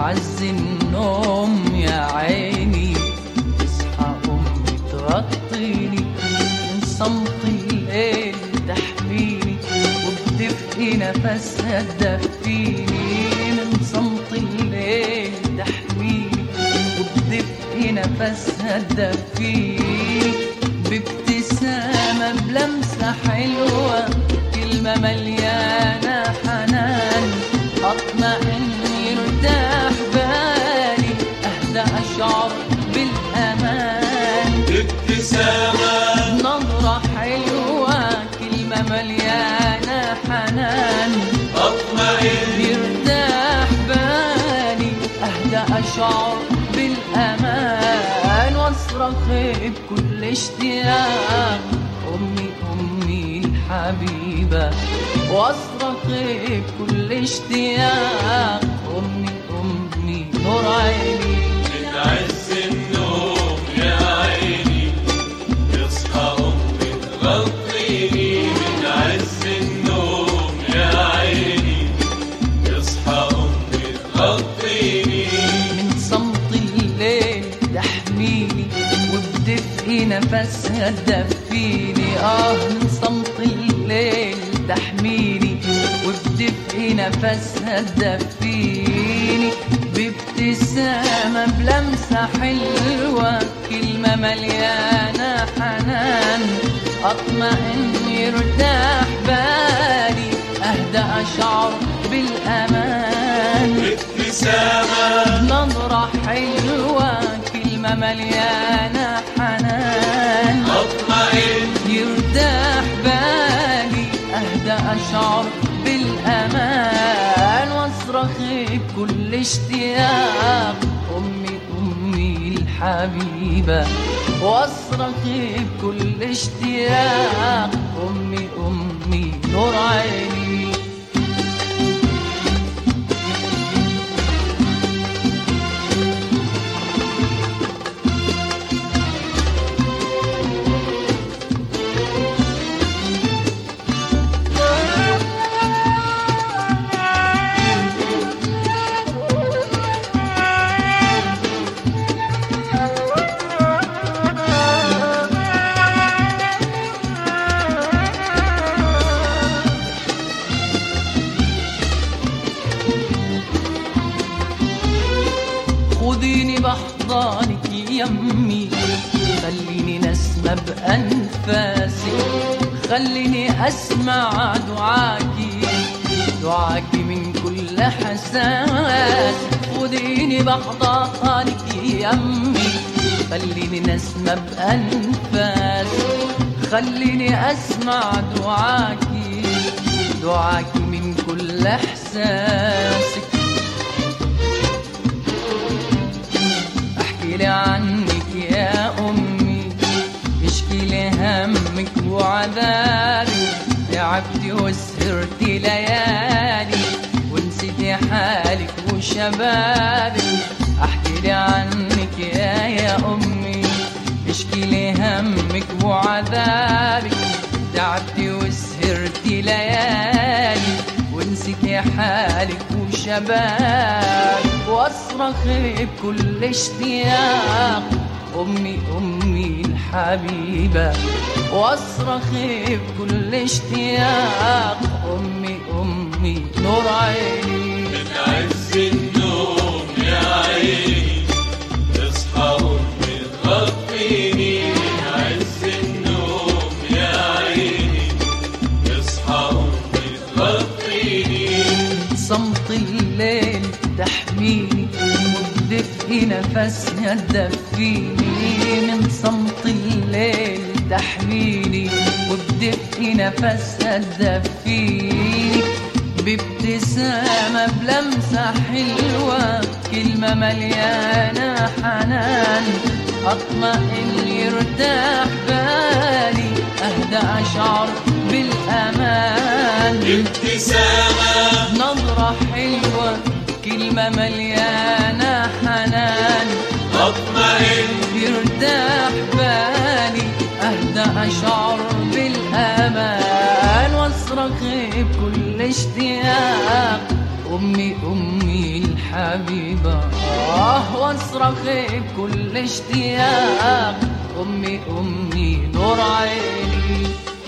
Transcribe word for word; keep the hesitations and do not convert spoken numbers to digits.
عز النوم يا عيني، تصحى أمي تغطيني، من صمت الليل تحميني، وبدفء نفسها تدفيني، من صمت الليل تحميني، وبدفء نفسها تدفيني، بابتسامة بلمسة حلوة، كلمة مليانة حنان، أطمئن يرتاح بالي، أهدى أشعر بالأمان، ابتسامة نظرة حلوة، كلمة مليانة حنان، أطمئن يرتاح بالي، أهدى أشعر بالأمان، واصرخ بكل اشتياق، أمي أمي الحبيبة، واصرخ بكل اشتياق، أمي أمي نور عيني، من عز النوم يا عيني، تصحى أمي تغطيني، من عز النوم يا عيني، تصحى أمي تغطيني، من صمت الليل تحميني، وبدفء نفسها تدفيني، آه من صمت الليل تحميني، وبدفء نفسها تدفيني، بابتسامة بلمسة حلوة، كلمة مليانة حنان، أطمئن يرتاح بالي، أهدى أشعر بالأمان، ابتسامة نظرة حلوة، كلمة مليانة حنان، أطمئن يرتاح بالي، أهدى أشعر بالأمان، واصرخ بكل اشتياق، أمي أمي الحبيبة، واصرخ بكل اشتياق، أمي أمي نور عيني. خذيني بحضانك يمي، خليني نسمة بأنفاسي، خليني أسمع دعاكي، دعاكي من كل حساس، خذيني بحضانك يمي، خليني نسمة بأنفاسي، خليني أسمع دعاكي، دعاكي من كل إحساسك، احكي لي عنك يا أمي، اشكي لي همك وعذابك، تعبتي وسهرتي ليالي، ونسيتي حالك وشبابك، احكي لي عنك يا يا أمي، اشكي لي همك وعذابك، تعبتي وسهرتي ليالي، ونسيتي حالك وشبابك، واصرخ بكل اشتياق، أمي أمي الحبيبة، واصرخ بكل اشتياق، أمي أمي نور عيني، من عز النوم يا عيني، تصحى أمي تغطيني، من عز النوم يا عيني، تصحى أمي تغطيني، صمت الليل تحميني، وبدفء نفسها تدفيني، من صمت الليل تحميني، وبدفء نفسها تدفيني، بابتسامة بلمسة حلوة، كلمة مليانة حنان، أطمئن يرتاح بالي، أهدى أشعر بالأمان، ابتسامة نظرة حلوة، كلمة مليانة حنان، أطمئن يرتاح بالي، أهدى أشعر بالأمان، واصرخ بكل اشتياق، أمي أمي الحبيبة. حبيبة آه واصرخ بكل اشتياق أمي أمي نور عيني.